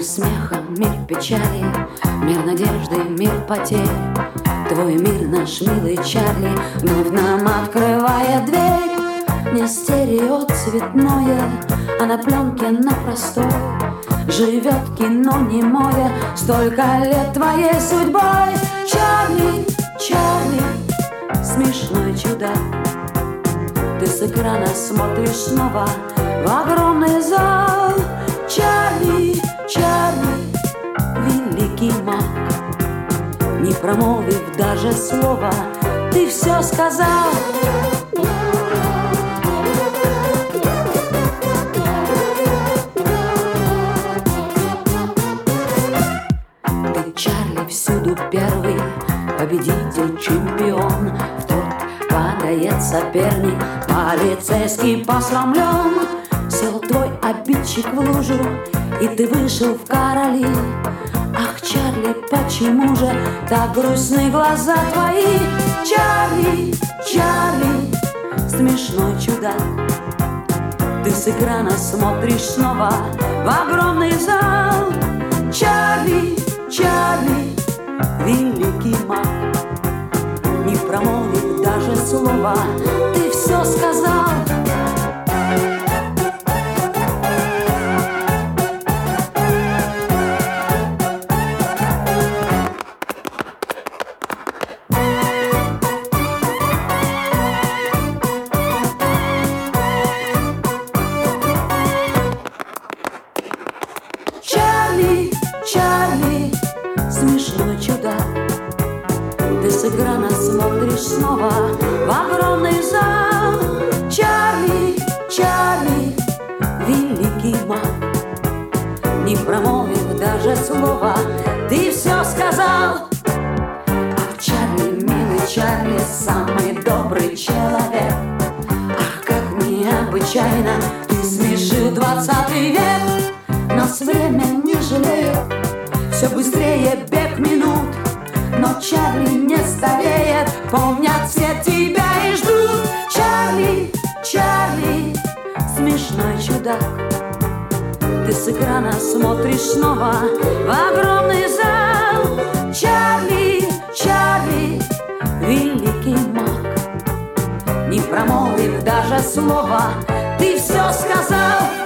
смеха, мир печали, мир надежды, мир потерь. Твой мир, наш милый Чарли, вновь нам открывает дверь. Не стерео цветное, а на пленке на простой живет кино немое, столько лет твоей судьбой. Чарли, Чарли, смешной чудак, ты с экрана смотришь снова в огромный зал. Чарли, Чарли, великий маг, не промолвив даже слова, ты все сказал. Ты, Чарли, всюду первый, победитель, чемпион. В торт падает соперник, полицейский посрамлен. Сел твой обидчик в лужу, и ты вышел в короли. Ах, Чарли, почему же так грустны глаза твои? Чарли, Чарли, смешной чудак, ты с экрана смотришь снова в огромный зал. Чарли, Чарли, великий маг, не промолвив даже слова, ты все сказал. Чарли, смешной чудак, ты с экрана смотришь снова в огромный зал. Чарли, Чарли, великий маг, не промолвив даже слова, ты все сказал. Ах, Чарли, милый Чарли, самый добрый человек. Ах, как необычайно ты смешил 20-й век. Нас время не жалеет, все быстрее бег минут, но Чарли не стареет, помнят все тебя и ждут. Чарли, Чарли, смешной чудак, ты с экрана смотришь снова в огромный зал. Чарли, Чарли, великий маг, не промолвив даже слова, ты все сказал.